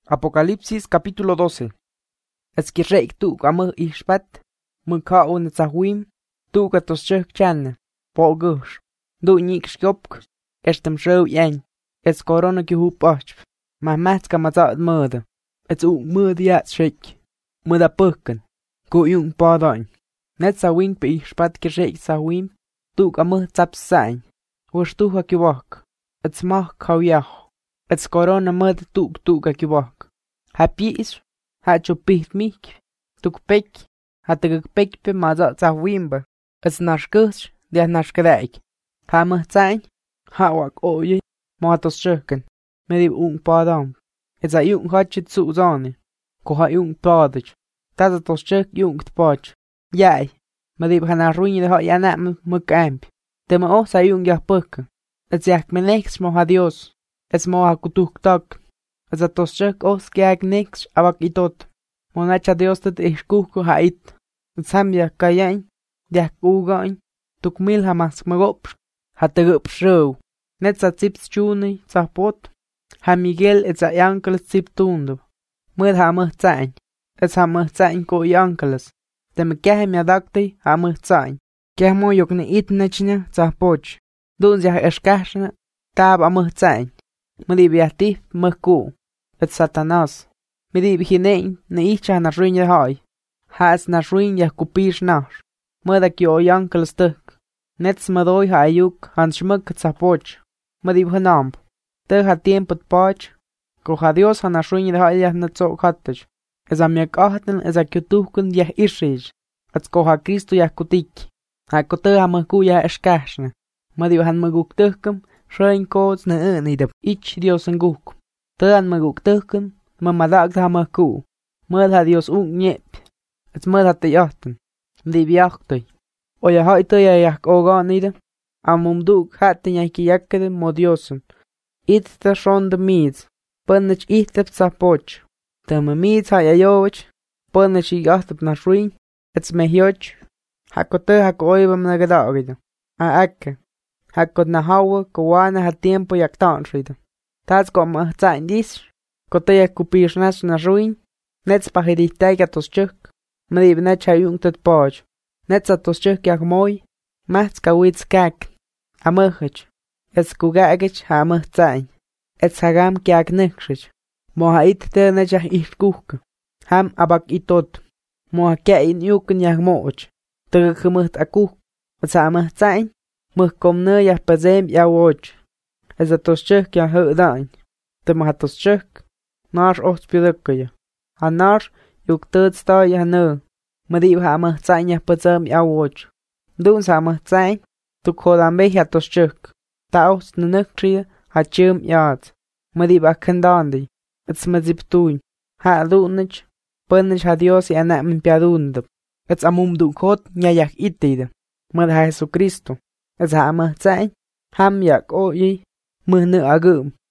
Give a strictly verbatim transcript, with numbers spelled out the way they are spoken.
Apocalipsis capítulo doce. Es que reik tu amă ishpat, mânca un tzahwim, tu ka tos chăk channe, po gâsh, du nik shkopk, estem shău yain, es corona ki hu pachp, ma mats ka mazaat mădă, es u mădă yaat shek, măda păkken, ku yung padain, net tzahwim pe ishpat ki reik tzahwim, tu ka amă tzap sain, was tu ha ki wak, es mach kau yah. Es corona măd tuk tuk aki wak. Ha piis, ha chupit mik, tuk pek, ha tegak pek pe maza tsa wimba. Es nashkus, dia nashkadaik. Ha mahzain, ha wak oye, matos chöken, medib ung padam. Es a yung hachit su zane, ko ha yung padach. Taza tos chök yung tpach. Yai, medib ha narruin de ha yanam mukамp. Tema o sa yung yah pöken. Es yak menex mo ha Dios. Es moha kutuktak. Es a tos chök os geag nix abak itot. Monacha Dios tet ishkuku hait. Es ham ya kayain. Diak ugain. Tuk mil hamas magopsh. Ha tegup show. Net sa zips chuni sa pot. Ha Miguel et sa yankeles zip tundu. Mud ha măhzain. Es ha măhzain ko yankeles. Dem kehem ya dakti ha măhzain. Keh mo yok ne itnechne sa poch. Dun ya eskashne. Tab a măhzain. Medib yahtif măhku, et Satanas. Medib hinein ne icha na ruin yahai. Has na ruin yah kupish nash. Măda ki o yankel stăk. Nets mădoi ha ayuk han shmăk sa poch. Medib hanamp. Te ha tiempet pach. Ko ha Dios ha na ruin yahai yah na tzok hattach. Es a miak ahten es a kjutuhkun yah ishij. Et ko ha Kristo yah kutik. Ha ko te ha măhku yah eskashne. Medib han măguk tăhkam. Shrein kods na ënidep ich Dios nguk. Tëan maguk tëhkën, më madak ha mëhku. Mëd ha Dios ung njep. Et mëd ha të jahtën. Mdi bjahtëj. Oja haj të ja jak oganide. A mumduk hatën ja ki jakkede mo Diosën. It të shondë midz. Pënëq ihtëp sa poch. Të më midz ha ja jovëq. Pënëq i jahtëp na shruin. Et me hjoq. Hako të hako ojbëm në gëdagide. A akke. Hakot na hawa kawana ha tiempo yak tanshida. Tats ko mahzain dis. Ko te yak kupish nas na ruin. Nets pahiditay ka tos chuk. Medib net chayung tet poj. Nets a tos chuk yak moy. Mahts ka wits kak. A mahach. Es kugagach ha mahzain. Es hagam kyak nekshich. Moha it te net yak ishkuk. Ham abak itot. Moha kya in yukin yak moch. Tega kumuht akuk. Es ha mahzain. Măh komnă yah păzem ya woch. Ez a tos chök ya hădain. Te mă ha tos chök. Nash oht pidăkăya. Ha nash yuk tăt sta ya nă. Mă diu ha măh tsain yah păzem ya woch. Dun sa măh tsain. Tuk hodambe ya tos chök. Ta oht në nëkshia ha châm yaat. Mă diu a këndandi. Ets mă zip tuin. Ha dunëch. Pënëch ha Dios ya na më pjadundëp. Ets amum duk hot nya yak itide. Mă ha Jesucristo. Es ha măhzain, ham yak oyi, măh nă agâm.